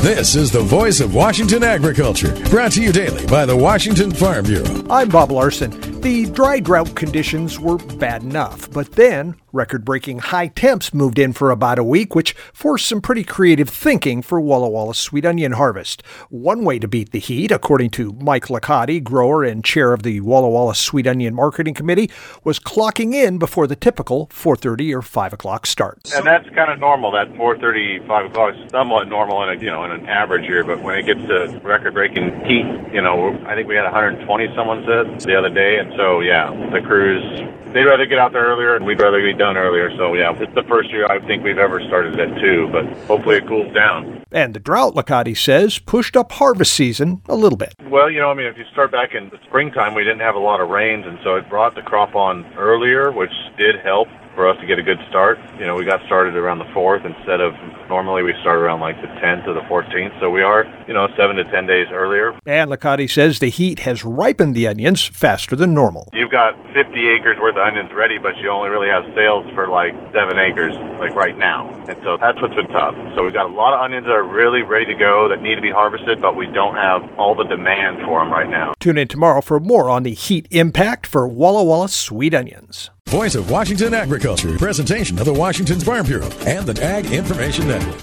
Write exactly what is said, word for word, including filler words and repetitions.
This is the voice of Washington agriculture, brought to you daily by the Washington Farm Bureau. I'm Bob Larson. The dry drought conditions were bad enough, but then record-breaking high temps moved in for about a week, which forced some pretty creative thinking for Walla Walla sweet onion harvest. One way to beat the heat, according to Mike Licati, grower and chair of the Walla Walla Sweet Onion Marketing Committee, was clocking in before the typical four thirty or five o'clock start. And that's kind of normal. That four thirty, five o'clock is somewhat normal in a, you know, in an average year. But when it gets to record-breaking heat, you know, I think we had one hundred twenty, someone said, the other day. And so, yeah, the crews, they'd rather get out there earlier, and we'd rather be done earlier. So, yeah, it's the first year I think we've ever started at two, but hopefully it cools down. And the drought, Licati says, pushed up harvest season a little bit. Well, you know, I mean, if you start back in the springtime, we didn't have a lot of rains, and so it brought the crop on earlier, which did help for us to get a good start. You know, we got started around the fourth instead of normally we start around like the tenth or the fourteenth. So we are, you know, seven to ten days earlier. And Licati says the heat has ripened the onions faster than normal. You've got fifty acres worth of onions ready, but you only really have sales for like seven acres, like right now. And so that's what's been tough. So we've got a lot of onions that are really ready to go that need to be harvested, but we don't have all the demand for them right now. Tune in tomorrow for more on the heat impact for Walla Walla sweet onions. Voice of Washington agriculture, presentation of the Washington Farm Bureau and the Ag Information Network.